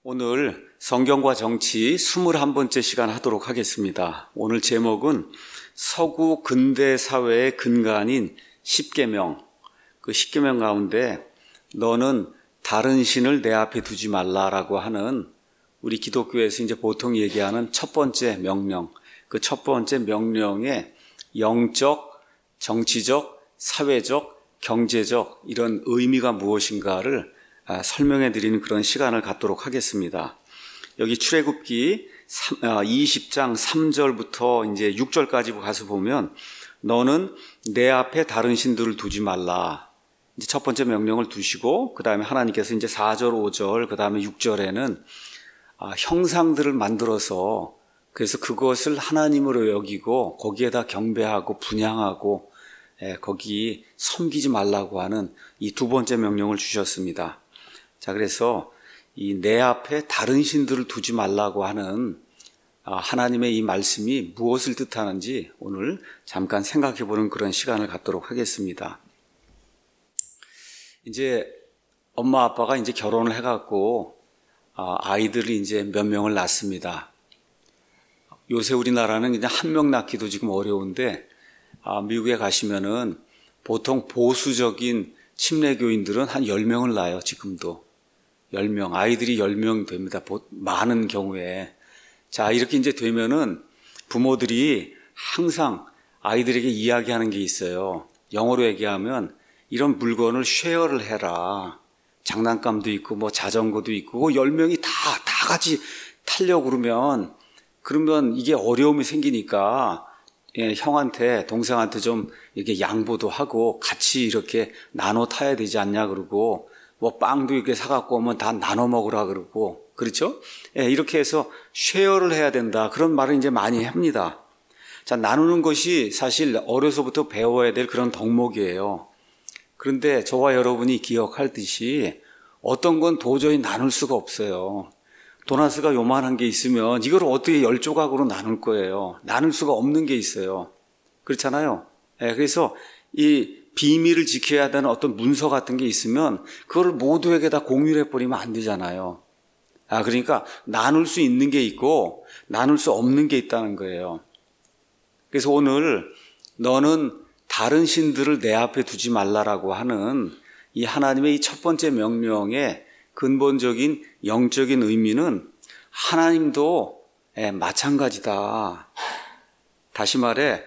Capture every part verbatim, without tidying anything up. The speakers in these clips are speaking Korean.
오늘 성경과 정치 이십일 번째 시간 하도록 하겠습니다. 오늘 제목은 서구 근대 사회의 근간인 십계명, 그 십계명 가운데 너는 다른 신을 내 앞에 두지 말라라고 하는 우리 기독교에서 이제 보통 얘기하는 첫 번째 명령, 그 첫 번째 명령의 영적, 정치적, 사회적, 경제적 이런 의미가 무엇인가를 설명해 드리는 그런 시간을 갖도록 하겠습니다. 여기 출애굽기 이십 장 삼 절부터 이제 육 절까지 가서 보면 너는 내 앞에 다른 신들을 두지 말라. 이제 첫 번째 명령을 두시고 그 다음에 하나님께서 이제 사 절, 오 절, 그 다음에 육 절에는 아, 형상들을 만들어서 그래서 그것을 하나님으로 여기고 거기에다 경배하고 분향하고 예, 거기 섬기지 말라고 하는 이 두 번째 명령을 주셨습니다. 자, 그래서 이 내 앞에 다른 신들을 두지 말라고 하는 하나님의 이 말씀이 무엇을 뜻하는지 오늘 잠깐 생각해 보는 그런 시간을 갖도록 하겠습니다. 이제 엄마 아빠가 이제 결혼을 해갖고 아이들이 이제 몇 명을 낳습니다. 요새 우리나라는 그냥 한 명 낳기도 지금 어려운데 미국에 가시면은 보통 보수적인 침례교인들은 한 열 명을 낳아요, 지금도. 열 명, 아이들이 열 명 됩니다. 많은 경우에. 자, 이렇게 이제 되면은 부모들이 항상 아이들에게 이야기하는 게 있어요. 영어로 얘기하면 이런 물건을 쉐어를 해라. 장난감도 있고 뭐 자전거도 있고 열 명이 다, 다 같이 타려고 그러면 그러면 이게 어려움이 생기니까 예, 형한테, 동생한테 좀 이렇게 양보도 하고 같이 이렇게 나눠 타야 되지 않냐 그러고 뭐 빵도 이렇게 사갖고 오면 다 나눠 먹으라 그러고 그렇죠? 예, 이렇게 해서 쉐어를 해야 된다. 그런 말을 이제 많이 합니다. 자, 나누는 것이 사실 어려서부터 배워야 될 그런 덕목이에요. 그런데 저와 여러분이 기억할 듯이 어떤 건 도저히 나눌 수가 없어요. 도나스가 요만한 게 있으면 이걸 어떻게 열 조각으로 나눌 거예요. 나눌 수가 없는 게 있어요. 그렇잖아요. 예, 그래서 이 비밀을 지켜야 되는 어떤 문서 같은 게 있으면 그걸 모두에게 다 공유를 해버리면 안 되잖아요. 아, 그러니까 나눌 수 있는 게 있고 나눌 수 없는 게 있다는 거예요. 그래서 오늘 너는 다른 신들을 내 앞에 두지 말라라고 하는 이 하나님의 이 첫 번째 명령의 근본적인 영적인 의미는 하나님도 마찬가지다. 다시 말해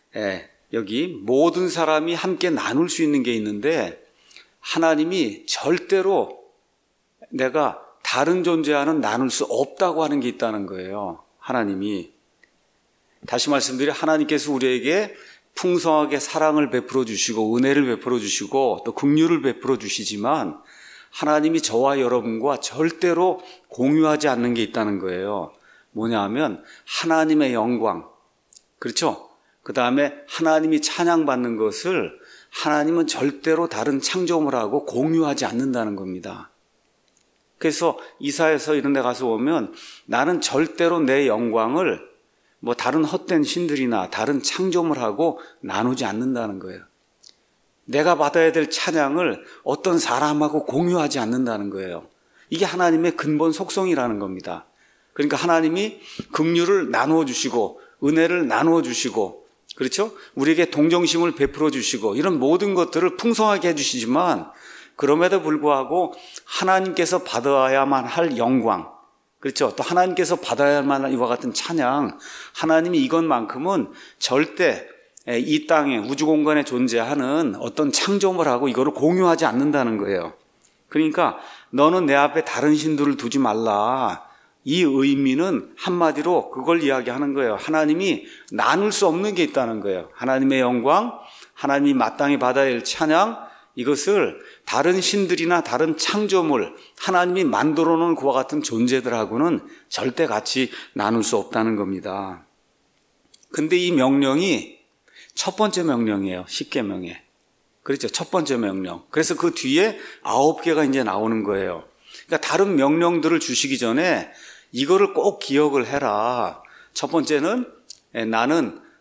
여기 모든 사람이 함께 나눌 수 있는 게 있는데 하나님이 절대로 내가 다른 존재와는 나눌 수 없다고 하는 게 있다는 거예요. 하나님이. 다시 말씀드려 하나님께서 우리에게 풍성하게 사랑을 베풀어 주시고 은혜를 베풀어 주시고 또 긍휼을 베풀어 주시지만 하나님이 저와 여러분과 절대로 공유하지 않는 게 있다는 거예요. 뭐냐 하면 하나님의 영광. 그렇죠? 그 다음에 하나님이 찬양받는 것을 하나님은 절대로 다른 창조물하고 공유하지 않는다는 겁니다. 그래서 이사야서 이런 데 가서 보면 나는 절대로 내 영광을 뭐 다른 헛된 신들이나 다른 창조물하고 나누지 않는다는 거예요. 내가 받아야 될 찬양을 어떤 사람하고 공유하지 않는다는 거예요. 이게 하나님의 근본 속성이라는 겁니다. 그러니까 하나님이 긍휼을 나누어 주시고 은혜를 나누어 주시고 그렇죠? 우리에게 동정심을 베풀어 주시고 이런 모든 것들을 풍성하게 해주시지만 그럼에도 불구하고 하나님께서 받아야만 할 영광 그렇죠? 또 하나님께서 받아야만 할 이와 같은 찬양 하나님이 이것만큼은 절대 이 땅에 우주 공간에 존재하는 어떤 창조물하고 이거를 공유하지 않는다는 거예요. 그러니까 너는 내 앞에 다른 신들을 두지 말라. 이 의미는 한마디로 그걸 이야기하는 거예요. 하나님이 나눌 수 없는 게 있다는 거예요. 하나님의 영광, 하나님이 마땅히 받아야 할 찬양 이것을 다른 신들이나 다른 창조물 하나님이 만들어 놓은 그와 같은 존재들하고는 절대 같이 나눌 수 없다는 겁니다. 근데 이 명령이 첫 번째 명령이에요. 십계명에. 그렇죠. 첫 번째 명령. 그래서 그 뒤에 아홉 개가 이제 나오는 거예요. 그러니까 다른 명령들을 주시기 전에 이거를 꼭 기억을 해라. 첫 번째는 나는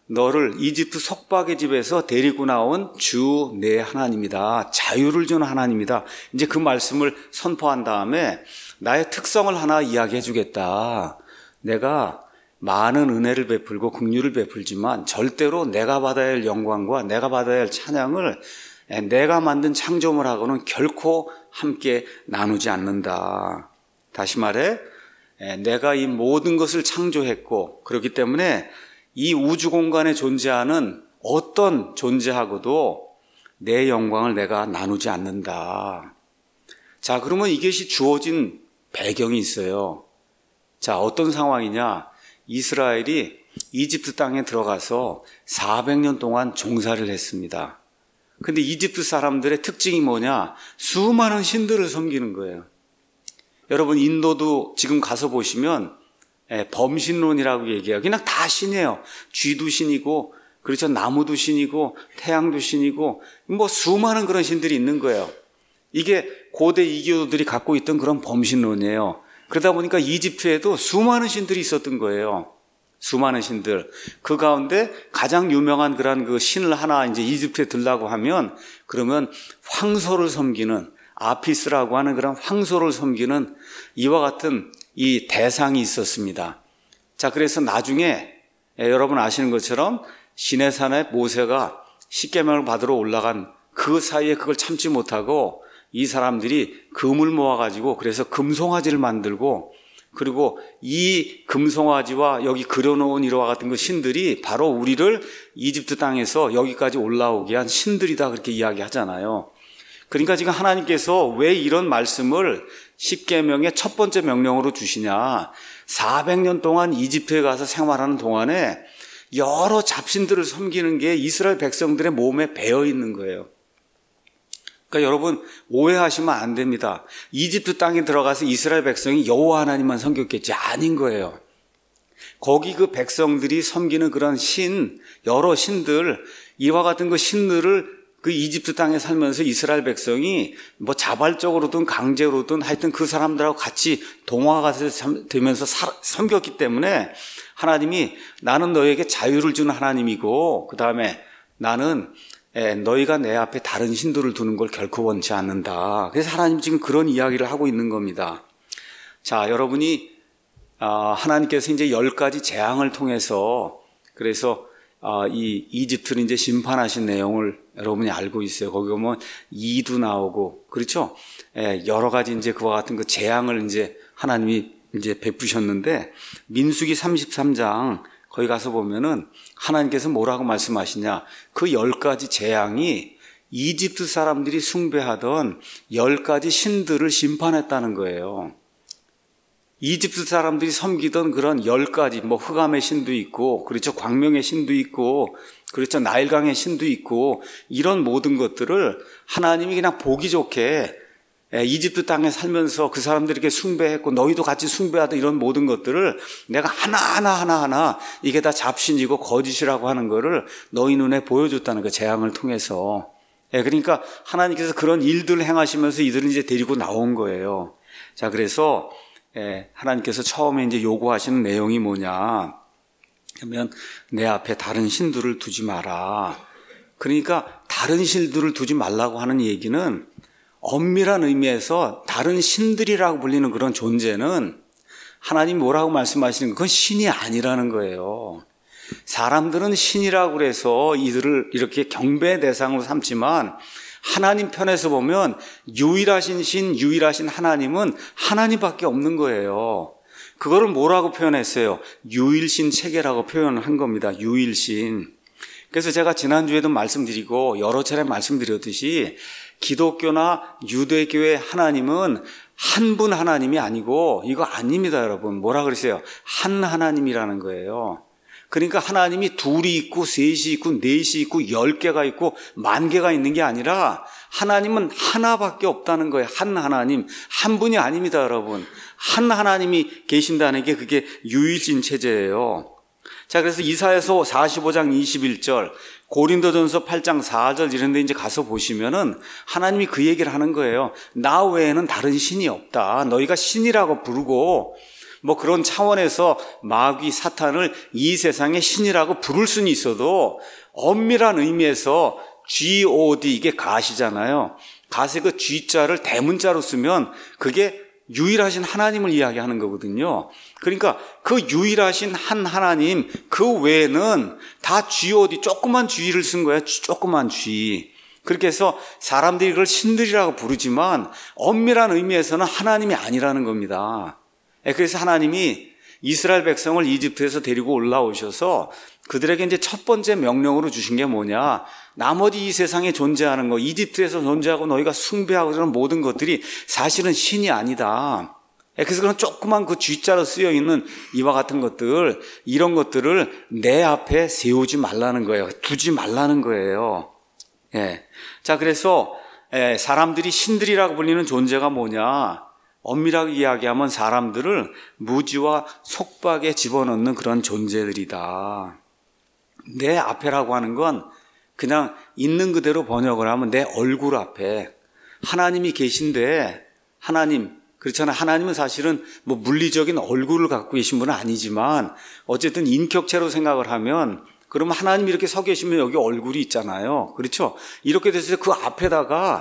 너를 이집트 속박의 집에서 데리고 나온 주 내 하나님이다. 자유를 주는 하나님이다. 이제 그 말씀을 선포한 다음에 나의 특성을 하나 이야기해 주겠다. 내가 많은 은혜를 베풀고 긍휼을 베풀지만 절대로 내가 받아야 할 영광과 내가 받아야 할 찬양을 내가 만든 창조물하고는 결코 함께 나누지 않는다. 다시 말해 내가 이 모든 것을 창조했고 그렇기 때문에 이 우주 공간에 존재하는 어떤 존재하고도 내 영광을 내가 나누지 않는다. 자, 그러면 이것이 주어진 배경이 있어요. 자, 어떤 상황이냐? 이스라엘이 이집트 땅에 들어가서 사백 년 동안 종살이를 했습니다. 근데 이집트 사람들의 특징이 뭐냐? 수많은 신들을 섬기는 거예요. 여러분, 인도도 지금 가서 보시면 범신론이라고 얘기해요. 그냥 다 신이에요. 쥐도 신이고, 그렇죠. 나무도 신이고, 태양도 신이고, 뭐 수많은 그런 신들이 있는 거예요. 이게 고대 이교도들이 갖고 있던 그런 범신론이에요. 그러다 보니까 이집트에도 수많은 신들이 있었던 거예요. 수많은 신들. 그 가운데 가장 유명한 그런 그 신을 하나 이제 이집트에 들라고 하면, 그러면 황소를 섬기는, 아피스라고 하는 그런 황소를 섬기는 이와 같은 이 대상이 있었습니다. 자, 그래서 나중에 예, 여러분 아시는 것처럼 시내산에 모세가 십계명을 받으러 올라간 그 사이에 그걸 참지 못하고 이 사람들이 금을 모아가지고 그래서 금송아지를 만들고 그리고 이 금송아지와 여기 그려놓은 이와 같은 그 신들이 바로 우리를 이집트 땅에서 여기까지 올라오게 한 신들이다 그렇게 이야기하잖아요. 그러니까 지금 하나님께서 왜 이런 말씀을 십계명의 첫 번째 명령으로 주시냐. 사백 년 동안 이집트에 가서 생활하는 동안에 여러 잡신들을 섬기는 게 이스라엘 백성들의 몸에 배어 있는 거예요. 그러니까 여러분 오해하시면 안 됩니다. 이집트 땅에 들어가서 이스라엘 백성이 여호와 하나님만 섬겼겠지. 아닌 거예요. 거기 그 백성들이 섬기는 그런 신, 여러 신들, 이와 같은 그 신들을 그 이집트 땅에 살면서 이스라엘 백성이 뭐 자발적으로든 강제로든 하여튼 그 사람들하고 같이 동화가 되면서 섬겼기 때문에 하나님이 나는 너에게 자유를 주는 하나님이고 그 다음에 나는 너희가 내 앞에 다른 신들을 두는 걸 결코 원치 않는다. 그래서 하나님 지금 그런 이야기를 하고 있는 겁니다. 자, 여러분이 하나님께서 이제 열 가지 재앙을 통해서 그래서 이 이집트를 이제 심판하신 내용을 여러분이 알고 있어요. 거기 보면 이도 나오고 그렇죠? 여러 가지 이제 그와 같은 그 재앙을 이제 하나님이 이제 베푸셨는데 민수기 삼십삼 장 거기 가서 보면은 하나님께서 뭐라고 말씀하시냐? 그 열 가지 재앙이 이집트 사람들이 숭배하던 열 가지 신들을 심판했다는 거예요. 이집트 사람들이 섬기던 그런 열 가지, 뭐 흑암의 신도 있고, 그렇죠. 광명의 신도 있고, 그렇죠. 나일강의 신도 있고, 이런 모든 것들을 하나님이 그냥 보기 좋게 이집트 땅에 살면서 그 사람들에게 숭배했고, 너희도 같이 숭배하던 이런 모든 것들을 내가 하나하나 하나하나 이게 다 잡신이고 거짓이라고 하는 거를 너희 눈에 보여줬다는 그 재앙을 통해서. 그러니까 하나님께서 그런 일들을 행하시면서 이들은 이제 데리고 나온 거예요. 자, 그래서 예, 하나님께서 처음에 이제 요구하시는 내용이 뭐냐? 그러면 내 앞에 다른 신들을 두지 마라. 그러니까 다른 신들을 두지 말라고 하는 얘기는 엄밀한 의미에서 다른 신들이라고 불리는 그런 존재는 하나님 뭐라고 말씀하시는 건 그건 신이 아니라는 거예요. 사람들은 신이라고 그래서 이들을 이렇게 경배의 대상으로 삼지만 하나님 편에서 보면 유일하신 신, 유일하신 하나님은 하나님밖에 없는 거예요. 그거를 뭐라고 표현했어요? 유일신 체계라고 표현을 한 겁니다. 유일신. 그래서 제가 지난주에도 말씀드리고 여러 차례 말씀드렸듯이 기독교나 유대교의 하나님은 한 분 하나님이 아니고 이거 아닙니다, 여러분. 뭐라 그러세요? 한 하나님이라는 거예요. 그러니까 하나님이 둘이 있고 셋이 있고 넷이 있고 열 개가 있고 만 개가 있는 게 아니라 하나님은 하나밖에 없다는 거예요. 한 하나님. 한 분이 아닙니다, 여러분. 한 하나님이 계신다는 게 그게 유일신 체제예요. 자, 그래서 이사야서 사십오 장 이십일 절, 고린도전서 팔 장 사 절 이런 데 이제 가서 보시면은 하나님이 그 얘기를 하는 거예요. 나 외에는 다른 신이 없다. 너희가 신이라고 부르고 뭐 그런 차원에서 마귀 사탄을 이 세상의 신이라고 부를 수는 있어도 엄밀한 의미에서 지 오 디 이게 갓이잖아요. 갓의 그 G자를 대문자로 쓰면 그게 유일하신 하나님을 이야기하는 거거든요. 그러니까 그 유일하신 한 하나님 그 외에는 다 지 오 디 조그만 G를 쓴 거예요. 조그만 G. 그렇게 해서 사람들이 그걸 신들이라고 부르지만 엄밀한 의미에서는 하나님이 아니라는 겁니다. 그래서 하나님이 이스라엘 백성을 이집트에서 데리고 올라오셔서 그들에게 이제 첫 번째 명령으로 주신 게 뭐냐? 나머지 이 세상에 존재하는 거, 이집트에서 존재하고 너희가 숭배하고 그러는 모든 것들이 사실은 신이 아니다. 그래서 그런 조그만 그 G자로 쓰여 있는 이와 같은 것들, 이런 것들을 내 앞에 세우지 말라는 거예요. 두지 말라는 거예요. 예. 자, 그래서 예, 사람들이 신들이라고 불리는 존재가 뭐냐? 엄밀하게 이야기하면 사람들을 무지와 속박에 집어넣는 그런 존재들이다. 내 앞에라고 하는 건 그냥 있는 그대로 번역을 하면 내 얼굴 앞에 하나님이 계신데, 하나님, 그렇잖아요. 하나님은 사실은 뭐 물리적인 얼굴을 갖고 계신 분은 아니지만 어쨌든 인격체로 생각을 하면 그러면 하나님이 이렇게 서 계시면 여기 얼굴이 있잖아요. 그렇죠? 이렇게 돼서 그 앞에다가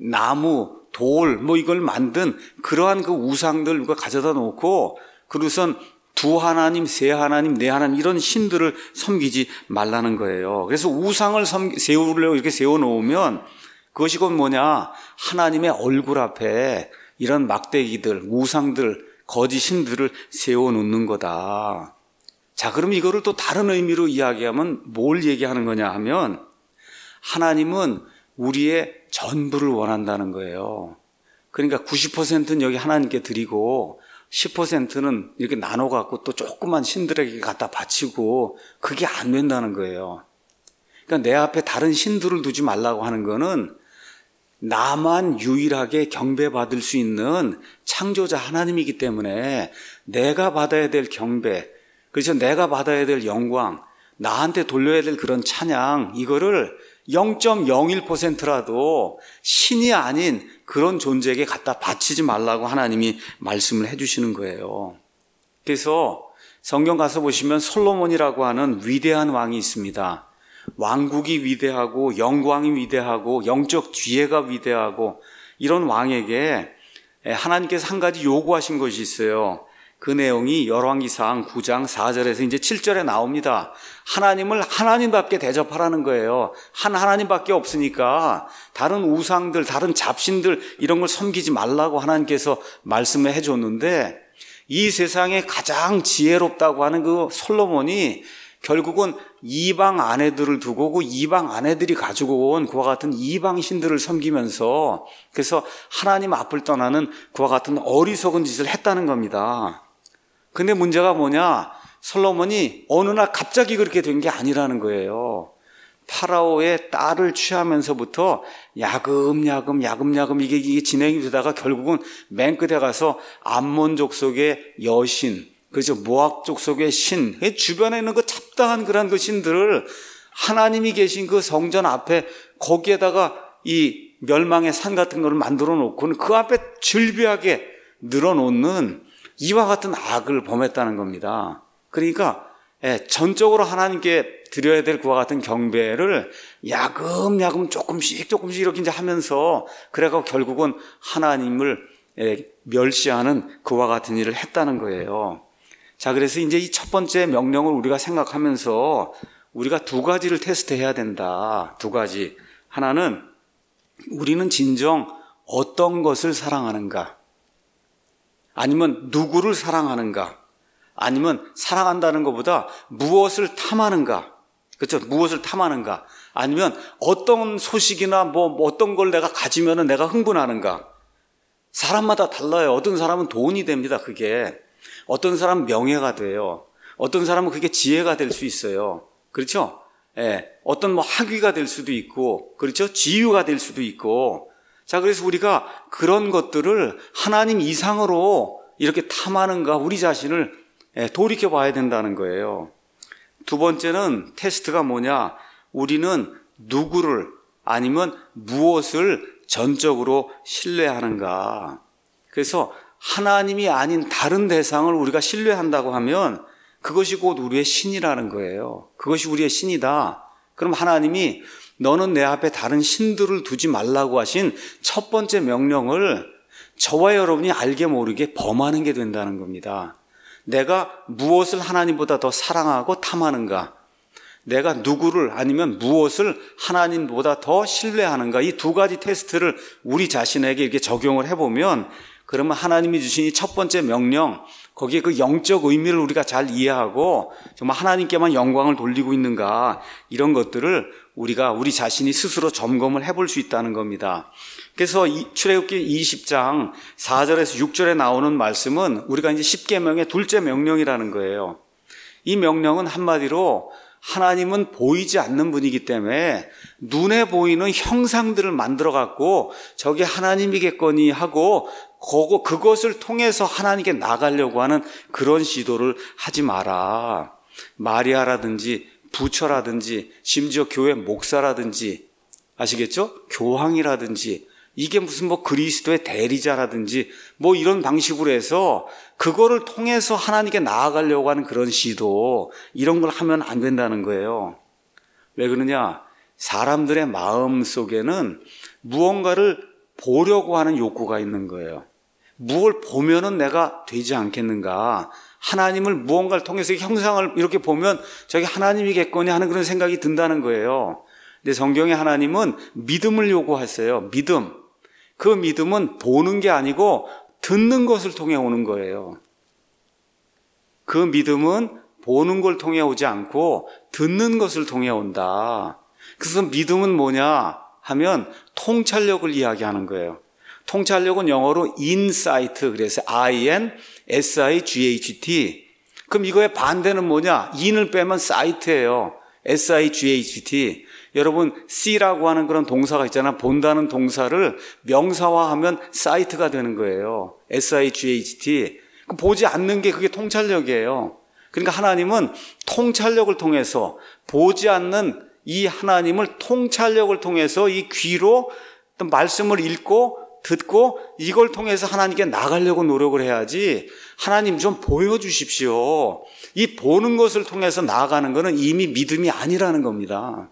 나무, 돌, 뭐 이걸 만든 그러한 그 우상들 누가 가져다 놓고 그러선 두 하나님, 세 하나님, 네 하나님 이런 신들을 섬기지 말라는 거예요. 그래서 우상을 섬, 세우려고 이렇게 세워놓으면 그것이 곧 뭐냐? 하나님의 얼굴 앞에 이런 막대기들, 우상들, 거짓 신들을 세워놓는 거다. 자, 그럼 이거를 또 다른 의미로 이야기하면 뭘 얘기하는 거냐 하면 하나님은 우리의 전부를 원한다는 거예요. 그러니까 구십 퍼센트는 여기 하나님께 드리고 십 퍼센트는 이렇게 나눠갖고 또 조그만 신들에게 갖다 바치고 그게 안 된다는 거예요. 그러니까 내 앞에 다른 신들을 두지 말라고 하는 거는 나만 유일하게 경배받을 수 있는 창조자 하나님이기 때문에 내가 받아야 될 경배, 그래서 내가 받아야 될 영광, 나한테 돌려야 될 그런 찬양, 이거를 영 점 영일 퍼센트라도 신이 아닌 그런 존재에게 갖다 바치지 말라고 하나님이 말씀을 해주시는 거예요. 그래서 성경 가서 보시면 솔로몬이라고 하는 위대한 왕이 있습니다. 왕국이 위대하고 영광이 위대하고 영적 지혜가 위대하고 이런 왕에게 하나님께서 한 가지 요구하신 것이 있어요. 그 내용이 열왕기상 구 장 사 절에서 이제 칠 절에 나옵니다. 하나님을 하나님답게 대접하라는 거예요. 한 하나님밖에 없으니까 다른 우상들, 다른 잡신들 이런 걸 섬기지 말라고 하나님께서 말씀을 해줬는데 이 세상에 가장 지혜롭다고 하는 그 솔로몬이 결국은 이방 아내들을 두고 그 이방 아내들이 가지고 온 그와 같은 이방 신들을 섬기면서 그래서 하나님 앞을 떠나는 그와 같은 어리석은 짓을 했다는 겁니다. 근데 문제가 뭐냐? 솔로몬이 어느 날 갑자기 그렇게 된 게 아니라는 거예요. 파라오의 딸을 취하면서부터 야금야금 야금야금 이게, 이게 진행이 되다가 결국은 맨 끝에 가서 암몬 족속의 여신, 그렇죠, 모압 족속의 신, 주변에 있는 그 잡다한 그런 그 신들을 하나님이 계신 그 성전 앞에 거기에다가 이 멸망의 산 같은 거를 만들어 놓고는 그 앞에 즐비하게 늘어놓는 이와 같은 악을 범했다는 겁니다. 그러니까 예, 전적으로 하나님께 드려야 될 그와 같은 경배를 야금야금 조금씩 조금씩 이렇게 이제 하면서 그래가 결국은 하나님을 예, 멸시하는 그와 같은 일을 했다는 거예요. 자, 그래서 이제 이 첫 번째 명령을 우리가 생각하면서 우리가 두 가지를 테스트해야 된다. 두 가지. 하나는 우리는 진정 어떤 것을 사랑하는가? 아니면 누구를 사랑하는가? 아니면 사랑한다는 것보다 무엇을 탐하는가? 그렇죠? 무엇을 탐하는가? 아니면 어떤 소식이나 뭐 어떤 걸 내가 가지면은 내가 흥분하는가? 사람마다 달라요. 어떤 사람은 돈이 됩니다. 그게. 어떤 사람은 명예가 돼요. 어떤 사람은 그게 지혜가 될 수 있어요. 그렇죠? 예. 어떤 뭐 학위가 될 수도 있고, 그렇죠? 지유가 될 수도 있고. 자, 그래서 우리가 그런 것들을 하나님 이상으로 이렇게 탐하는가, 우리 자신을 돌이켜 봐야 된다는 거예요. 두 번째는 테스트가 뭐냐? 우리는 누구를 아니면 무엇을 전적으로 신뢰하는가. 그래서 하나님이 아닌 다른 대상을 우리가 신뢰한다고 하면 그것이 곧 우리의 신이라는 거예요. 그것이 우리의 신이다. 그럼 하나님이 너는 내 앞에 다른 신들을 두지 말라고 하신 첫 번째 명령을 저와 여러분이 알게 모르게 범하는 게 된다는 겁니다. 내가 무엇을 하나님보다 더 사랑하고 탐하는가? 내가 누구를 아니면 무엇을 하나님보다 더 신뢰하는가? 이 두 가지 테스트를 우리 자신에게 이렇게 적용을 해보면 그러면 하나님이 주신 이 첫 번째 명령, 거기에 그 영적 의미를 우리가 잘 이해하고 정말 하나님께만 영광을 돌리고 있는가, 이런 것들을 우리가 우리 자신이 스스로 점검을 해볼 수 있다는 겁니다. 그래서 출애굽기 이십 장 사 절에서 육 절에 나오는 말씀은 우리가 이제 십계명의 둘째 명령이라는 거예요. 이 명령은 한마디로 하나님은 보이지 않는 분이기 때문에 눈에 보이는 형상들을 만들어 갖고 저게 하나님이겠거니 하고 그것을 통해서 하나님께 나가려고 하는 그런 시도를 하지 마라. 마리아라든지 부처라든지 심지어 교회 목사라든지, 아시겠죠? 교황이라든지 이게 무슨 뭐 그리스도의 대리자라든지 뭐 이런 방식으로 해서 그거를 통해서 하나님께 나아가려고 하는 그런 시도, 이런 걸 하면 안 된다는 거예요. 왜 그러냐? 사람들의 마음 속에는 무언가를 보려고 하는 욕구가 있는 거예요. 무엇을 보면은 내가 되지 않겠는가? 하나님을 무언가를 통해서 형상을 이렇게 보면 저게 하나님이겠거니 하는 그런 생각이 든다는 거예요. 근데 성경의 하나님은 믿음을 요구하세요. 믿음. 그 믿음은 보는 게 아니고 듣는 것을 통해 오는 거예요. 그 믿음은 보는 걸 통해 오지 않고 듣는 것을 통해 온다. 그래서 믿음은 뭐냐 하면 통찰력을 이야기하는 거예요. 통찰력은 영어로 insight, 그래서 I-N-S-I-G-H-T. 그럼 이거의 반대는 뭐냐? in을 빼면 sight예요. S-I-G-H-T. 여러분, see라고 하는 그런 동사가 있잖아. 본다는 동사를 명사화하면 sight가 되는 거예요. S-I-G-H-T. 보지 않는 게 그게 통찰력이에요. 그러니까 하나님은 통찰력을 통해서, 보지 않는 이 하나님을 통찰력을 통해서 이 귀로 어떤 말씀을 읽고 듣고 이걸 통해서 하나님께 나가려고 노력을 해야지, 하나님 좀 보여주십시오. 이 보는 것을 통해서 나아가는 것은 이미 믿음이 아니라는 겁니다.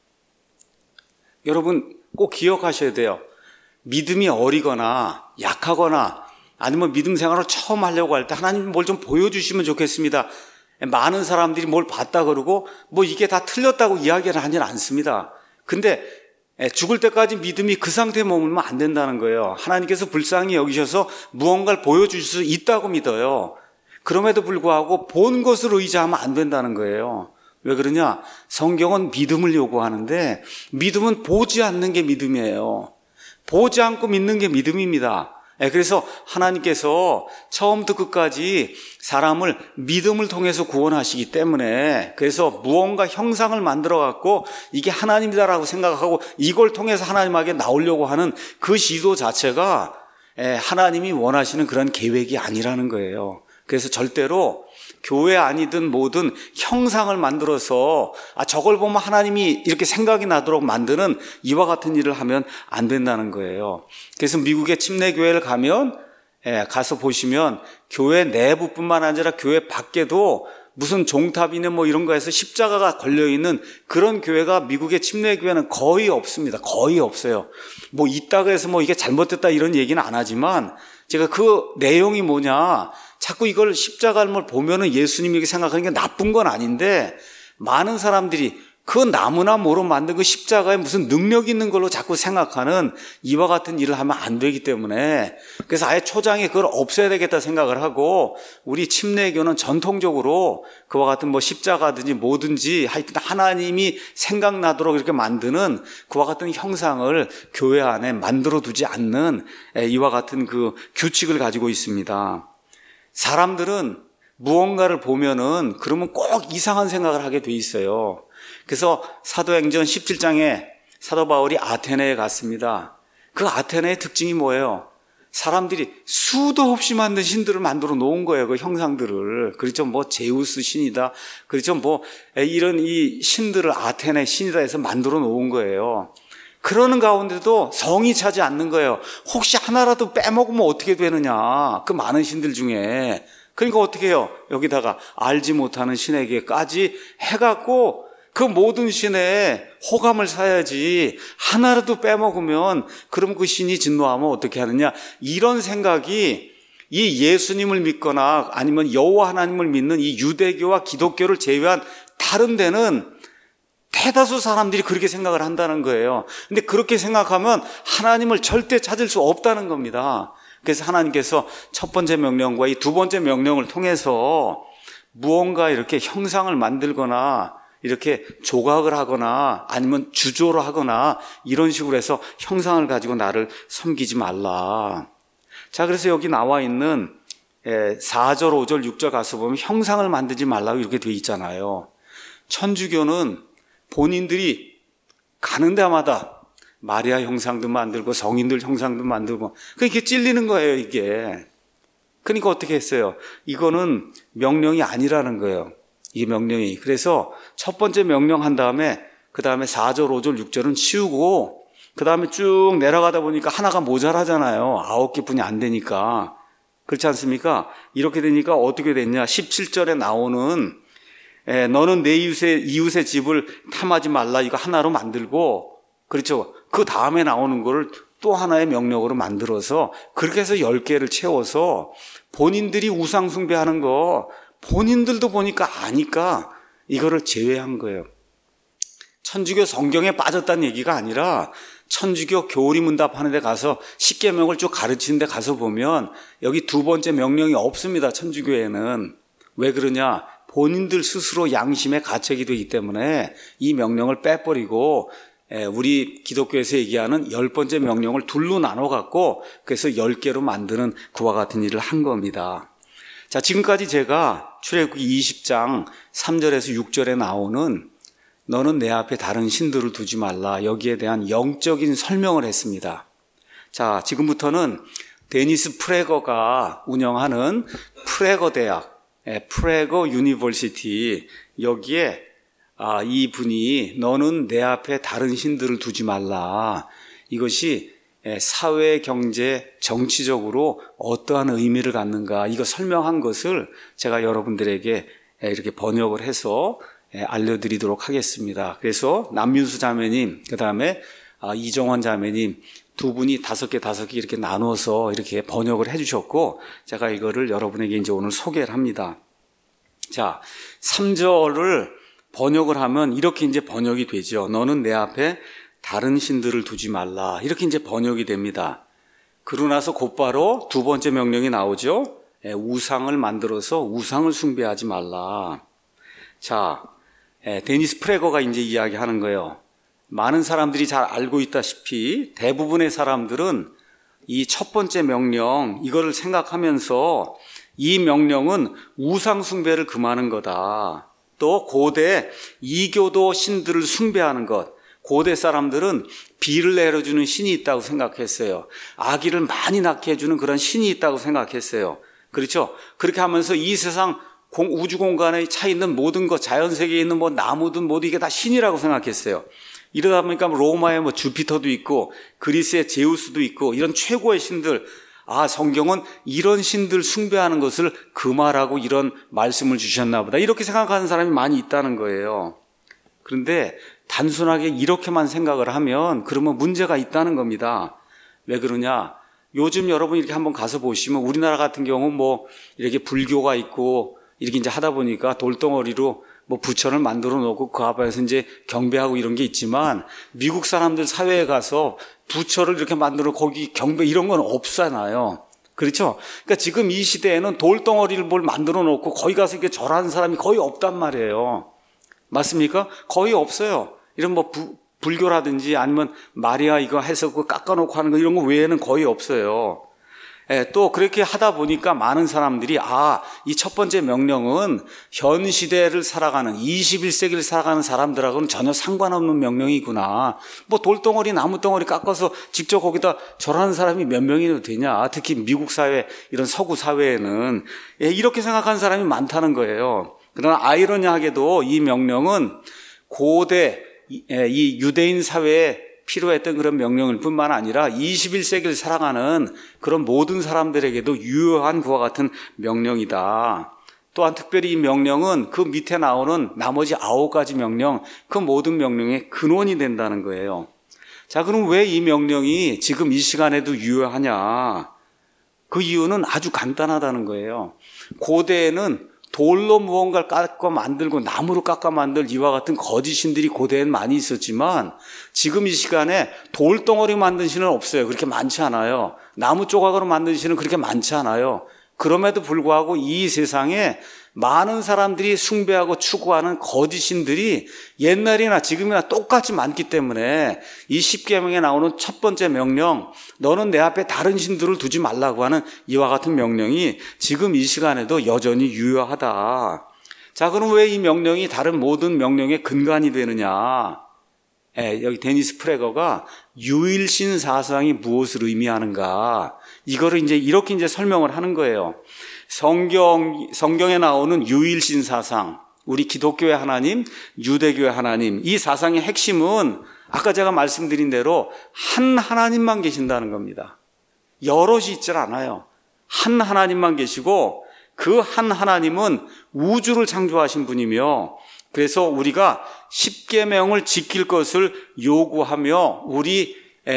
여러분 꼭 기억하셔야 돼요. 믿음이 어리거나 약하거나 아니면 믿음 생활을 처음 하려고 할 때 하나님 뭘 좀 보여주시면 좋겠습니다. 많은 사람들이 뭘 봤다 그러고 뭐 이게 다 틀렸다고 이야기를 하지는 않습니다. 근데 죽을 때까지 믿음이 그 상태에 머물면 안 된다는 거예요. 하나님께서 불쌍히 여기셔서 무언가를 보여주실 수 있다고 믿어요. 그럼에도 불구하고 본 것을 의지하면 안 된다는 거예요. 왜 그러냐? 성경은 믿음을 요구하는데 믿음은 보지 않는 게 믿음이에요. 보지 않고 믿는 게 믿음입니다. 그래서 하나님께서 처음부터 끝까지 사람을 믿음을 통해서 구원하시기 때문에, 그래서 무언가 형상을 만들어 갖고 이게 하나님이다라고 생각하고 이걸 통해서 하나님에게 나오려고 하는 그 시도 자체가 하나님이 원하시는 그런 계획이 아니라는 거예요. 그래서 절대로 교회 아니든 뭐든 형상을 만들어서 아 저걸 보면 하나님이 이렇게 생각이 나도록 만드는 이와 같은 일을 하면 안 된다는 거예요. 그래서 미국의 침례교회를 가면 예, 가서 보시면 교회 내부뿐만 아니라 교회 밖에도 무슨 종탑이나 뭐 이런 거에서 십자가가 걸려있는 그런 교회가 미국의 침례교회는 거의 없습니다. 거의 없어요. 뭐 있다고 해서 뭐 이게 잘못됐다 이런 얘기는 안 하지만 제가 그 내용이 뭐냐, 자꾸 이걸 십자가를 보면은 예수님이 생각하는 게 나쁜 건 아닌데 많은 사람들이 그 나무나 뭐로 만든 그 십자가에 무슨 능력이 있는 걸로 자꾸 생각하는 이와 같은 일을 하면 안 되기 때문에, 그래서 아예 초장에 그걸 없애야 되겠다 생각을 하고, 우리 침례교는 전통적으로 그와 같은 뭐 십자가든지 뭐든지 하여튼 하나님이 생각나도록 이렇게 만드는 그와 같은 형상을 교회 안에 만들어 두지 않는 이와 같은 그 규칙을 가지고 있습니다. 사람들은 무언가를 보면은 그러면 꼭 이상한 생각을 하게 돼 있어요. 그래서 사도행전 십칠 장에 사도 바울이 아테네에 갔습니다. 그 아테네의 특징이 뭐예요? 사람들이 수도 없이 만든 신들을 만들어 놓은 거예요. 그 형상들을. 그렇죠. 뭐 제우스 신이다. 그렇죠. 뭐 이런 이 신들을 아테네 신이다 해서 만들어 놓은 거예요. 그러는 가운데도 성이 차지 않는 거예요. 혹시 하나라도 빼먹으면 어떻게 되느냐. 그 많은 신들 중에. 그러니까 어떻게 해요? 여기다가 알지 못하는 신에게까지 해갖고 그 모든 신에 호감을 사야지. 하나라도 빼먹으면 그럼 그 신이 진노하면 어떻게 하느냐. 이런 생각이 이 예수님을 믿거나 아니면 여호와 하나님을 믿는 이 유대교와 기독교를 제외한 다른 데는 대다수 사람들이 그렇게 생각을 한다는 거예요. 근데 그렇게 생각하면 하나님을 절대 찾을 수 없다는 겁니다. 그래서 하나님께서 첫 번째 명령과 이 두 번째 명령을 통해서 무언가 이렇게 형상을 만들거나 이렇게 조각을 하거나 아니면 주조를 하거나 이런 식으로 해서 형상을 가지고 나를 섬기지 말라. 자, 그래서 여기 나와 있는 사 절, 오 절, 육 절 가서 보면 형상을 만들지 말라고 이렇게 되어 있잖아요. 천주교는 본인들이 가는 데마다 마리아 형상도 만들고 성인들 형상도 만들고 그렇게 찔리는 거예요, 이게. 그러니까 어떻게 했어요? 이거는 명령이 아니라는 거예요. 이 명령이. 그래서 첫 번째 명령 한 다음에 그 다음에 사 절, 오 절, 육 절은 치우고 그 다음에 쭉 내려가다 보니까 하나가 모자라잖아요. 아홉 개뿐이 안 되니까. 그렇지 않습니까? 이렇게 되니까 어떻게 됐냐. 십칠 절에 나오는 에, 너는 내 이웃의, 이웃의 집을 탐하지 말라 이거 하나로 만들고 그렇죠. 그 다음에 나오는 거를 또 하나의 명령으로 만들어서 그렇게 해서 열 개를 채워서 본인들이 우상 숭배하는 거 본인들도 보니까 아니까 이거를 제외한 거예요. 천주교 성경에 빠졌다는 얘기가 아니라 천주교 교리문답하는 데 가서 십계명을 쭉 가르치는 데 가서 보면 여기 두 번째 명령이 없습니다. 천주교에는. 왜 그러냐? 본인들 스스로 양심에 가책이 되기 때문에 이 명령을 빼버리고 우리 기독교에서 얘기하는 열 번째 명령을 둘로 나눠갖고 그래서 열 개로 만드는 그와 같은 일을 한 겁니다. 자, 지금까지 제가 출애굽기 이십 장 삼 절에서 육 절에 나오는 너는 내 앞에 다른 신들을 두지 말라 여기에 대한 영적인 설명을 했습니다. 자, 지금부터는 데니스 프레거가 운영하는 프레거 대학 프레거 유니버시티 여기에 아, 이 분이 너는 내 앞에 다른 신들을 두지 말라. 이것이 사회, 경제, 정치적으로 어떠한 의미를 갖는가 이거 설명한 것을 제가 여러분들에게 이렇게 번역을 해서 알려드리도록 하겠습니다. 그래서 남윤수 자매님, 그 다음에 이정원 자매님 두 분이 다섯 개 다섯 개 이렇게 나눠서 이렇게 번역을 해주셨고 제가 이거를 여러분에게 이제 오늘 소개를 합니다. 자, 삼 절을 번역을 하면 이렇게 이제 번역이 되죠. 너는 내 앞에 다른 신들을 두지 말라. 이렇게 이제 번역이 됩니다. 그러고 나서 곧바로 두 번째 명령이 나오죠. 우상을 만들어서 우상을 숭배하지 말라. 자, 데니스 프레거가 이제 이야기하는 거예요. 많은 사람들이 잘 알고 있다시피 대부분의 사람들은 이 첫 번째 명령 이거를 생각하면서 이 명령은 우상 숭배를 금하는 거다. 또 고대 이교도 신들을 숭배하는 것. 고대 사람들은 비를 내려주는 신이 있다고 생각했어요. 아기를 많이 낳게 해주는 그런 신이 있다고 생각했어요. 그렇죠? 그렇게 하면서 이 세상 공, 우주 공간에 차 있는 모든 것, 자연 세계에 있는 뭐 나무든 뭐든 이게 다 신이라고 생각했어요. 이러다 보니까 로마에 뭐 주피터도 있고 그리스의 제우스도 있고 이런 최고의 신들. 아, 성경은 이런 신들 숭배하는 것을 금하라고 이런 말씀을 주셨나 보다. 이렇게 생각하는 사람이 많이 있다는 거예요. 그런데 단순하게 이렇게만 생각을 하면 그러면 문제가 있다는 겁니다. 왜 그러냐? 요즘 여러분 이렇게 한번 가서 보시면 우리나라 같은 경우 뭐 이렇게 불교가 있고 이렇게 이제 하다 보니까 돌덩어리로 뭐 부처를 만들어 놓고 그 앞에서 이제 경배하고 이런 게 있지만 미국 사람들 사회에 가서 부처를 이렇게 만들어 거기 경배 이런 건 없잖아요. 그렇죠? 그러니까 지금 이 시대에는 돌덩어리를 뭘 만들어 놓고 거기 가서 이렇게 절하는 사람이 거의 없단 말이에요. 맞습니까? 거의 없어요. 이런 뭐 부, 불교라든지 아니면 마리아 이거 해서 그거 깎아놓고 하는 거 이런 거 외에는 거의 없어요. 예, 또 그렇게 하다 보니까 많은 사람들이 아, 이 첫 번째 명령은 현 시대를 살아가는 이십일 세기를 살아가는 사람들하고는 전혀 상관없는 명령이구나. 뭐 돌덩어리 나무덩어리 깎아서 직접 거기다 절하는 사람이 몇 명이나 되냐. 특히 미국 사회 이런 서구 사회에는 예, 이렇게 생각하는 사람이 많다는 거예요. 그러나 아이러니하게도 이 명령은 고대 이 유대인 사회에 필요했던 그런 명령일 뿐만 아니라 이십일 세기를 살아가는 그런 모든 사람들에게도 유효한 그와 같은 명령이다. 또한 특별히 이 명령은 그 밑에 나오는 나머지 아홉 가지 명령, 그 모든 명령의 근원이 된다는 거예요. 자, 그럼 왜 이 명령이 지금 이 시간에도 유효하냐? 그 이유는 아주 간단하다는 거예요. 고대에는 돌로 무언가를 깎아 만들고 나무로 깎아 만들 이와 같은 거짓신들이 고대엔 많이 있었지만 지금 이 시간에 돌덩어리 만든 신은 없어요. 그렇게 많지 않아요. 나무 조각으로 만든 신은 그렇게 많지 않아요. 그럼에도 불구하고 이 세상에 많은 사람들이 숭배하고 추구하는 거짓신들이 옛날이나 지금이나 똑같이 많기 때문에 이 십계명에 나오는 첫 번째 명령, 너는 내 앞에 다른 신들을 두지 말라고 하는 이와 같은 명령이 지금 이 시간에도 여전히 유효하다. 자, 그럼 왜 이 명령이 다른 모든 명령의 근간이 되느냐? 예, 여기 데니스 프레거가 유일신 사상이 무엇을 의미하는가? 이거를 이제 이렇게 이제 설명을 하는 거예요. 성경, 성경에 나오는 유일신 사상, 우리 기독교의 하나님, 유대교의 하나님, 이 사상의 핵심은 아까 제가 말씀드린 대로 한 하나님만 계신다는 겁니다. 여럿이 있질 않아요. 한 하나님만 계시고 그 한 하나님은 우주를 창조하신 분이며 그래서 우리가 십계명을 지킬 것을 요구하며 우리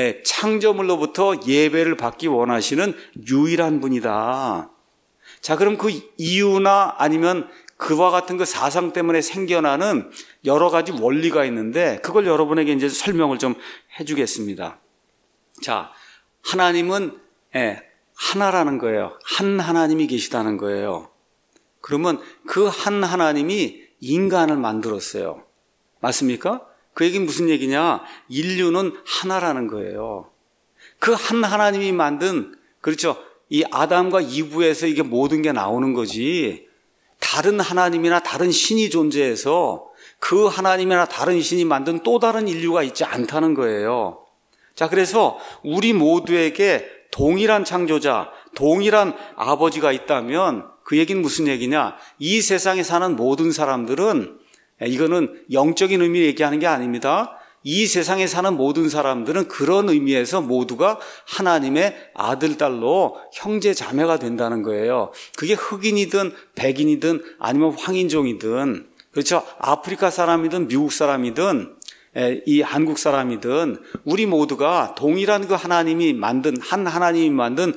창조물로부터 예배를 받기 원하시는 유일한 분이다. 자, 그럼 그 이유나 아니면 그와 같은 그 사상 때문에 생겨나는 여러 가지 원리가 있는데 그걸 여러분에게 이제 설명을 좀 해주겠습니다. 자, 하나님은 예, 하나라는 거예요. 한 하나님이 계시다는 거예요. 그러면 그 한 하나님이 인간을 만들었어요. 맞습니까? 그 얘기는 무슨 얘기냐? 인류는 하나라는 거예요. 그 한 하나님이 만든, 그렇죠? 이 아담과 이브에서 이게 모든 게 나오는 거지. 다른 하나님이나 다른 신이 존재해서 그 하나님이나 다른 신이 만든 또 다른 인류가 있지 않다는 거예요. 자, 그래서 우리 모두에게 동일한 창조자, 동일한 아버지가 있다면 그 얘기는 무슨 얘기냐? 이 세상에 사는 모든 사람들은, 이거는 영적인 의미를 얘기하는 게 아닙니다. 이 세상에 사는 모든 사람들은 그런 의미에서 모두가 하나님의 아들, 딸로 형제, 자매가 된다는 거예요. 그게 흑인이든 백인이든 아니면 황인종이든, 그렇죠? 아프리카 사람이든 미국 사람이든 이 한국 사람이든 우리 모두가 동일한 그 하나님이 만든, 한 하나님이 만든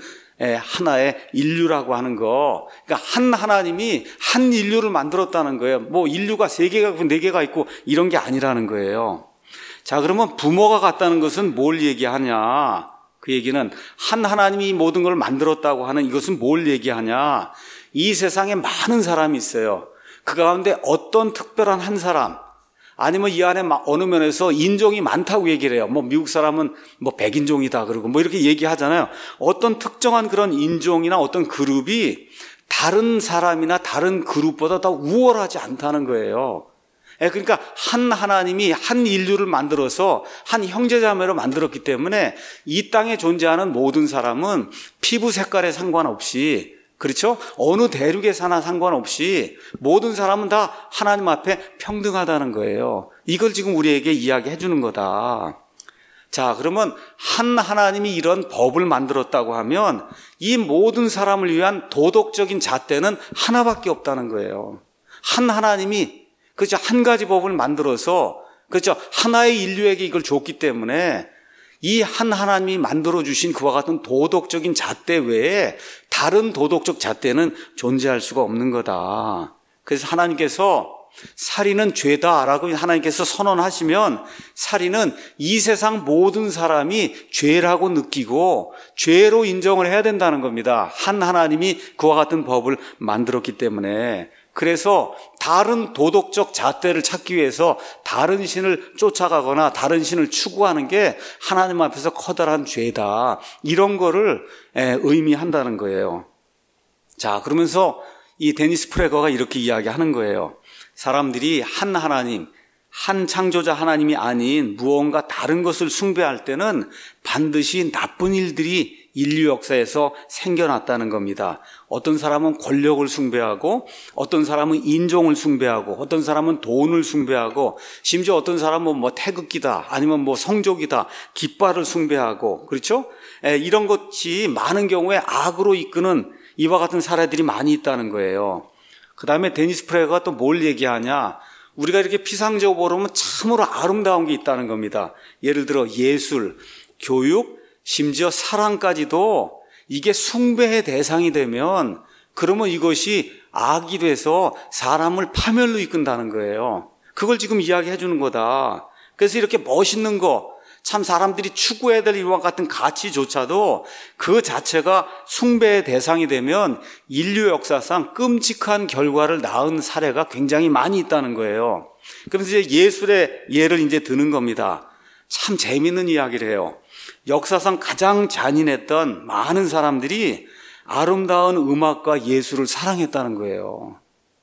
하나의 인류라고 하는 거. 그러니까 한 하나님이 한 인류를 만들었다는 거예요. 뭐 인류가 세 개가 있고 네 개가 있고 이런 게 아니라는 거예요. 자, 그러면 부모가 같다는 것은 뭘 얘기하냐? 그 얘기는 한 하나님이 모든 걸 만들었다고 하는 이것은 뭘 얘기하냐? 이 세상에 많은 사람이 있어요. 그 가운데 어떤 특별한 한 사람, 아니면 이 안에 어느 면에서 인종이 많다고 얘기를 해요. 뭐 미국 사람은 뭐 백인종이다 그러고 뭐 이렇게 얘기하잖아요. 어떤 특정한 그런 인종이나 어떤 그룹이 다른 사람이나 다른 그룹보다 더 우월하지 않다는 거예요. 그러니까 한 하나님이 한 인류를 만들어서 한 형제자매로 만들었기 때문에 이 땅에 존재하는 모든 사람은 피부 색깔에 상관없이, 그렇죠? 어느 대륙에 사나 상관없이 모든 사람은 다 하나님 앞에 평등하다는 거예요. 이걸 지금 우리에게 이야기해 주는 거다. 자, 그러면 한 하나님이 이런 법을 만들었다고 하면 이 모든 사람을 위한 도덕적인 잣대는 하나밖에 없다는 거예요. 한 하나님이, 그렇죠, 한 가지 법을 만들어서, 그렇죠, 하나의 인류에게 이걸 줬기 때문에 이 한 하나님이 만들어주신 그와 같은 도덕적인 잣대 외에 다른 도덕적 잣대는 존재할 수가 없는 거다. 그래서 하나님께서 살인은 죄다라고 하나님께서 선언하시면 살인은 이 세상 모든 사람이 죄라고 느끼고 죄로 인정을 해야 된다는 겁니다. 한 하나님이 그와 같은 법을 만들었기 때문에. 그래서 다른 도덕적 잣대를 찾기 위해서 다른 신을 쫓아가거나 다른 신을 추구하는 게 하나님 앞에서 커다란 죄다. 이런 거를 의미한다는 거예요. 자, 그러면서 이 데니스 프레거가 이렇게 이야기하는 거예요. 사람들이 한 하나님, 한 창조자 하나님이 아닌 무언가 다른 것을 숭배할 때는 반드시 나쁜 일들이 인류 역사에서 생겨났다는 겁니다. 어떤 사람은 권력을 숭배하고, 어떤 사람은 인종을 숭배하고, 어떤 사람은 돈을 숭배하고, 심지어 어떤 사람은 뭐 태극기다, 아니면 뭐 성족이다, 깃발을 숭배하고, 그렇죠? 에, 이런 것이 많은 경우에 악으로 이끄는 이와 같은 사례들이 많이 있다는 거예요. 그 다음에 데니스 프레거가 또 뭘 얘기하냐? 우리가 이렇게 피상적으로 보면 참으로 아름다운 게 있다는 겁니다. 예를 들어 예술, 교육, 심지어 사랑까지도 이게 숭배의 대상이 되면 그러면 이것이 악이 돼서 사람을 파멸로 이끈다는 거예요. 그걸 지금 이야기해 주는 거다. 그래서 이렇게 멋있는 거, 참 사람들이 추구해야 될 이와 같은 가치조차도 그 자체가 숭배의 대상이 되면 인류 역사상 끔찍한 결과를 낳은 사례가 굉장히 많이 있다는 거예요. 그래서 이제 예술의 예를 이제 드는 겁니다. 참 재미있는 이야기를 해요. 역사상 가장 잔인했던 많은 사람들이 아름다운 음악과 예술을 사랑했다는 거예요.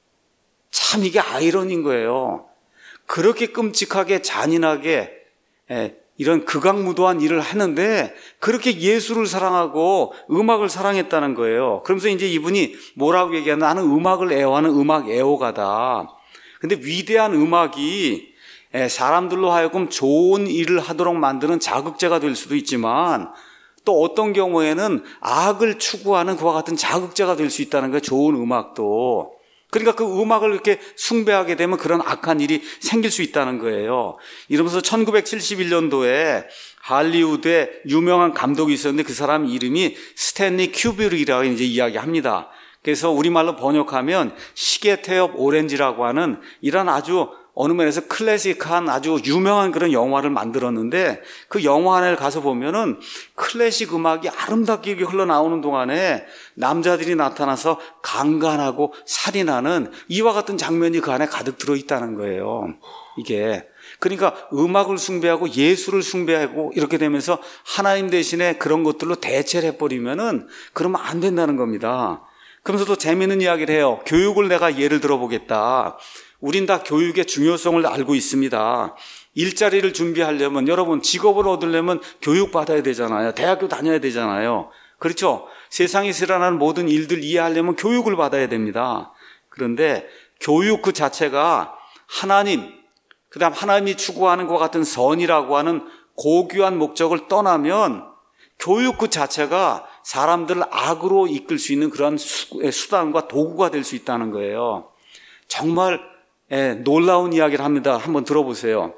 참 이게 아이러니인 거예요. 그렇게 끔찍하게 잔인하게 이런 극악무도한 일을 하는데 그렇게 예술을 사랑하고 음악을 사랑했다는 거예요. 그러면서 이제 이분이 뭐라고 얘기하나, 나는 음악을 애호하는 음악 애호가다. 근데 위대한 음악이 사람들로 하여금 좋은 일을 하도록 만드는 자극제가 될 수도 있지만 또 어떤 경우에는 악을 추구하는 그와 같은 자극제가 될 수 있다는 거예요. 좋은 음악도. 그러니까 그 음악을 이렇게 숭배하게 되면 그런 악한 일이 생길 수 있다는 거예요. 이러면서 천구백칠십일 년도에 할리우드에 유명한 감독이 있었는데 그 사람 이름이 스탠리 큐브릭이라고 이제 이야기합니다. 그래서 우리말로 번역하면 시계 태엽 오렌지라고 하는 이런 아주 어느 면에서 클래식한 아주 유명한 그런 영화를 만들었는데 그 영화관에 가서 보면은 클래식 음악이 아름답게 흘러나오는 동안에 남자들이 나타나서 강간하고 살인하는 이와 같은 장면이 그 안에 가득 들어있다는 거예요. 이게. 그러니까 음악을 숭배하고 예술을 숭배하고 이렇게 되면서 하나님 대신에 그런 것들로 대체를 해버리면은 그러면 안 된다는 겁니다. 그러면서 또 재미있는 이야기를 해요. 교육을 내가 예를 들어보겠다. 우린 다 교육의 중요성을 알고 있습니다. 일자리를 준비하려면, 여러분 직업을 얻으려면 교육받아야 되잖아요. 대학교 다녀야 되잖아요. 그렇죠? 세상에서 일어나는 모든 일들 이해하려면 교육을 받아야 됩니다. 그런데 교육 그 자체가 하나님, 그 다음 하나님이 추구하는 것과 같은 선이라고 하는 고귀한 목적을 떠나면 교육 그 자체가 사람들을 악으로 이끌 수 있는 그런 수단과 도구가 될 수 있다는 거예요. 정말 예, 놀라운 이야기를 합니다. 한번 들어보세요.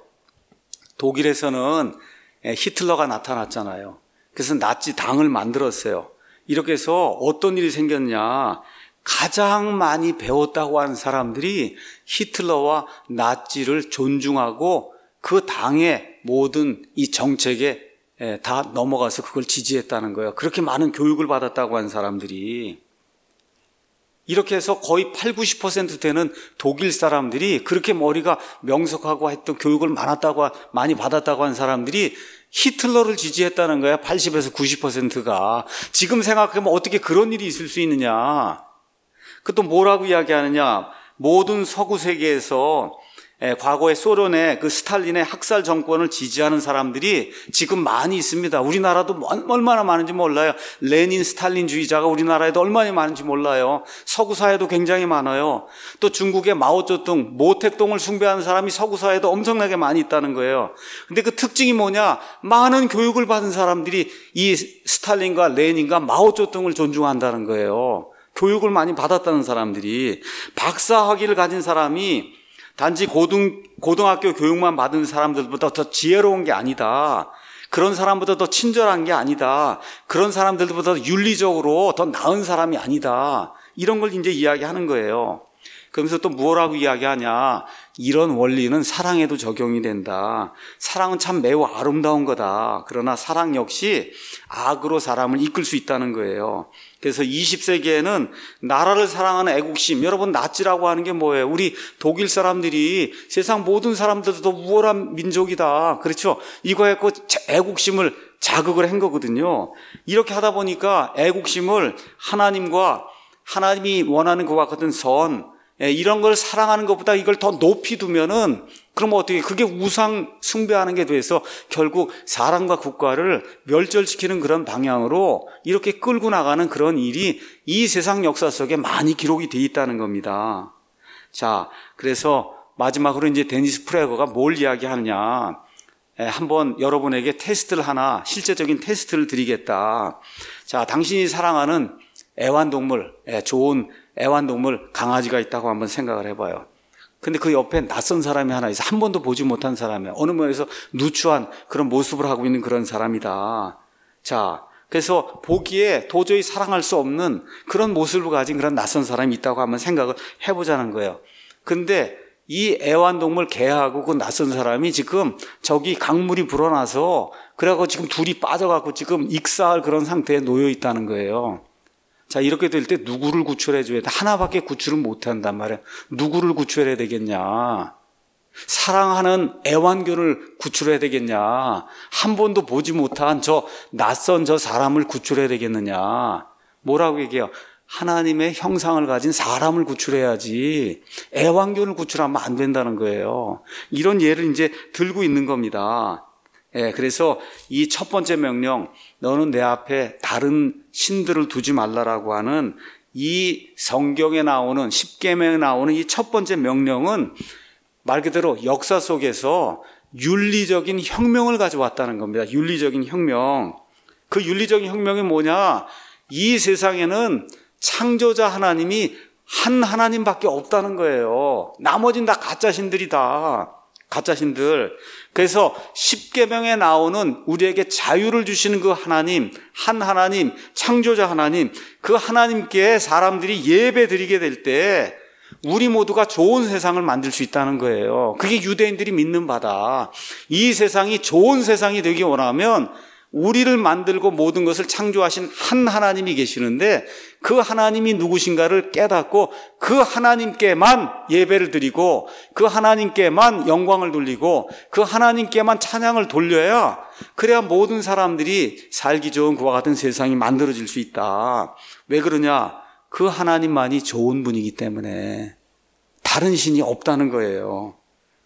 독일에서는 히틀러가 나타났잖아요. 그래서 나치 당을 만들었어요. 이렇게 해서 어떤 일이 생겼냐. 가장 많이 배웠다고 하는 사람들이 히틀러와 나치를 존중하고 그 당의 모든 이 정책에 다 넘어가서 그걸 지지했다는 거예요. 그렇게 많은 교육을 받았다고 하는 사람들이. 이렇게 해서 거의 팔, 구십 퍼센트 되는 독일 사람들이 그렇게 머리가 명석하고 했던 교육을 많았다고, 많이 받았다고 하는 사람들이 히틀러를 지지했다는 거야. 팔십에서 구십 퍼센트가. 지금 생각하면 어떻게 그런 일이 있을 수 있느냐. 그 또 뭐라고 이야기하느냐. 모든 서구 세계에서 과거의 소련의 그 스탈린의 학살 정권을 지지하는 사람들이 지금 많이 있습니다. 우리나라도 얼마나 많은지 몰라요. 레닌 스탈린주의자가 우리나라에도 얼마나 많은지 몰라요. 서구 사회도 굉장히 많아요. 또 중국의 마오쩌둥, 모택동을 숭배하는 사람이 서구 사회도 엄청나게 많이 있다는 거예요. 근데 그 특징이 뭐냐? 많은 교육을 받은 사람들이 이 스탈린과 레닌과 마오쩌둥을 존중한다는 거예요. 교육을 많이 받았다는 사람들이. 박사학위를 가진 사람이 단지 고등, 고등학교 교육만 받은 사람들보다 더 지혜로운 게 아니다. 그런 사람보다 더 친절한 게 아니다. 그런 사람들보다 윤리적으로 더 나은 사람이 아니다. 이런 걸 이제 이야기하는 거예요. 그러면서 또 뭐라고 이야기하냐. 이런 원리는 사랑에도 적용이 된다. 사랑은 참 매우 아름다운 거다. 그러나 사랑 역시 악으로 사람을 이끌 수 있다는 거예요. 그래서 이십 세기에는 나라를 사랑하는 애국심, 여러분 나치라고 하는 게 뭐예요? 우리 독일 사람들이 세상 모든 사람들도 우월한 민족이다. 그렇죠? 이거 했고 애국심을 자극을 한 거거든요. 이렇게 하다 보니까 애국심을 하나님과 하나님이 원하는 것과 같은 선, 예, 이런 걸 사랑하는 것보다 이걸 더 높이 두면은 그러면 어떻게 그게 우상 숭배하는 게 돼서 결국 사람과 국가를 멸절시키는 그런 방향으로 이렇게 끌고 나가는 그런 일이 이 세상 역사 속에 많이 기록이 돼 있다는 겁니다. 자, 그래서 마지막으로 이제 데니스 프레거가 뭘 이야기하느냐. 예, 한번 여러분에게 테스트를 하나, 실제적인 테스트를 드리겠다. 자, 당신이 사랑하는 애완동물, 예, 좋은 애완동물 강아지가 있다고 한번 생각을 해봐요. 근데 그 옆에 낯선 사람이 하나 있어. 한 번도 보지 못한 사람이야. 어느 면에서 누추한 그런 모습을 하고 있는 그런 사람이다. 자, 그래서 보기에 도저히 사랑할 수 없는 그런 모습을 가진 그런 낯선 사람이 있다고 한번 생각을 해보자는 거예요. 근데 이 애완동물 개하고 그 낯선 사람이 지금 저기 강물이 불어나서 그래갖고 지금 둘이 빠져갖고 지금 익사할 그런 상태에 놓여 있다는 거예요. 자, 이렇게 될 때 누구를 구출해줘야 돼? 하나밖에 구출을 못한단 말이야. 누구를 구출해야 되겠냐? 사랑하는 애완견을 구출해야 되겠냐? 한 번도 보지 못한 저 낯선 저 사람을 구출해야 되겠느냐? 뭐라고 얘기해요? 하나님의 형상을 가진 사람을 구출해야지 애완견을 구출하면 안 된다는 거예요. 이런 예를 이제 들고 있는 겁니다. 예, 그래서 이 첫 번째 명령, 너는 내 앞에 다른 신들을 두지 말라라고 하는 이 성경에 나오는 십계명에 나오는 이 첫 번째 명령은 말 그대로 역사 속에서 윤리적인 혁명을 가져왔다는 겁니다. 윤리적인 혁명. 그 윤리적인 혁명이 뭐냐? 이 세상에는 창조자 하나님이 한 하나님밖에 없다는 거예요. 나머지는 다 가짜 신들이다. 가짜 신들. 그래서 십계명에 나오는 우리에게 자유를 주시는 그 하나님, 한 하나님, 창조자 하나님, 그 하나님께 사람들이 예배 드리게 될 때 우리 모두가 좋은 세상을 만들 수 있다는 거예요. 그게 유대인들이 믿는 바다. 이 세상이 좋은 세상이 되기 원하면 우리를 만들고 모든 것을 창조하신 한 하나님이 계시는데 그 하나님이 누구신가를 깨닫고 그 하나님께만 예배를 드리고 그 하나님께만 영광을 돌리고 그 하나님께만 찬양을 돌려야 그래야 모든 사람들이 살기 좋은 그와 같은 세상이 만들어질 수 있다. 왜 그러냐? 그 하나님만이 좋은 분이기 때문에 다른 신이 없다는 거예요.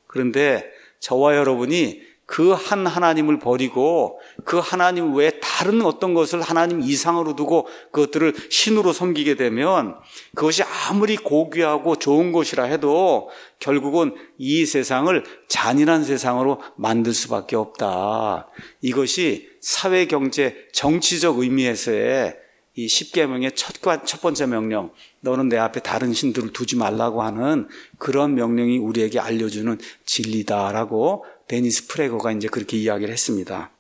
그런데 저와 여러분이 그 한 하나님을 버리고 그 하나님 외에 다른 어떤 것을 하나님 이상으로 두고 그것들을 신으로 섬기게 되면 그것이 아무리 고귀하고 좋은 것이라 해도 결국은 이 세상을 잔인한 세상으로 만들 수밖에 없다. 이것이 사회, 경제, 정치적 의미에서의 이 십계명의 첫, 첫 번째 명령, 너는 내 앞에 다른 신들을 두지 말라고 하는 그런 명령이 우리에게 알려주는 진리다라고 데니스 프레거가 이제 그렇게 이야기를 했습니다.